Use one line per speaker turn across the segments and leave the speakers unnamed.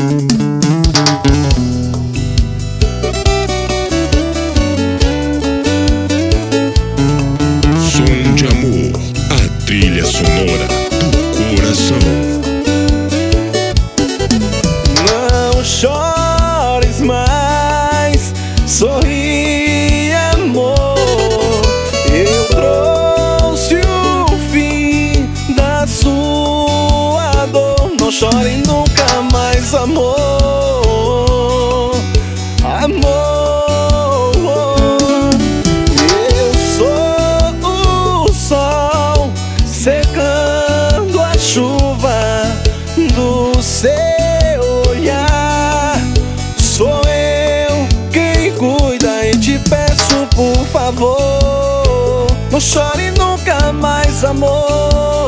Som de Amor, a trilha sonora do coração.
Não chores mais, sorri, amor. Eu trouxe o fim da sua dor. Não chore nunca mais, amor. Amor, eu sou o sol secando a chuva do seu olhar. Sou eu quem cuida e te peço, por favor, não chore nunca mais, amor.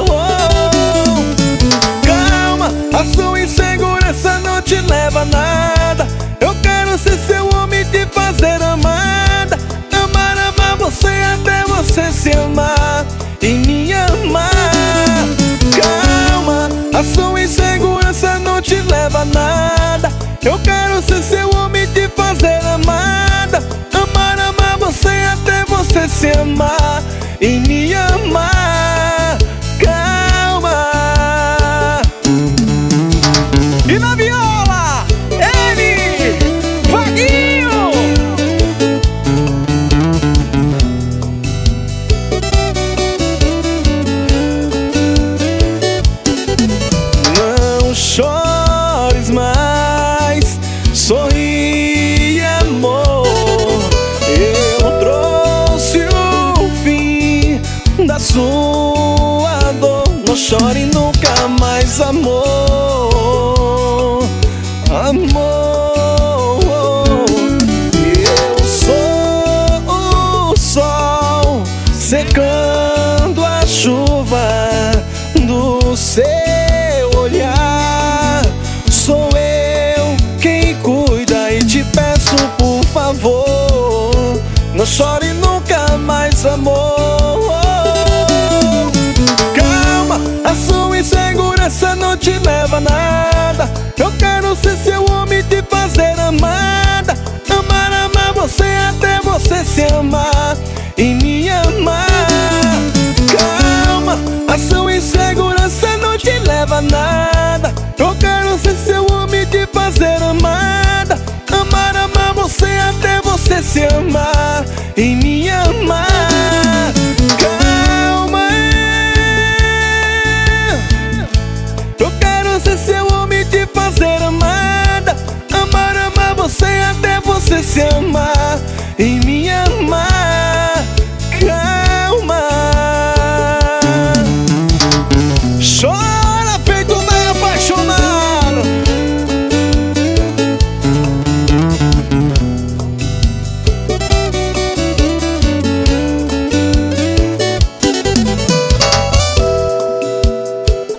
Calma, a sua insegurança não te leva a nada. Eu quero ser seu homem, te fazer amada. Amar, amar você até você se amar e me amar. Calma, a sua insegurança não te leva a nada. Eu quero ser seu homem, te fazer amada. Amar, amar você até você se amar e me amar. Calma. E na viola, ele, Vaguinho. Não chores mais, sorri, amor. Eu trouxe o fim da sua dor. Não chore nunca mais, amor. Amor, eu sou o sol secando a chuva do seu olhar. Sou eu quem cuida e te peço, por favor, não chore nunca mais, amor. Calma, a sua insegurança não te leva a nada. Eu quero ser seu homem, te fazer amada. Amar, amar você até você se amar e me amar. Calma, a sua insegurança não te leva a nada. Eu quero ser seu homem, te fazer amada. Amar, amar você até você se amar e me amar. Calma, eu quero ser seu homem, te fazer amada. Amar, amar você até você se amar e me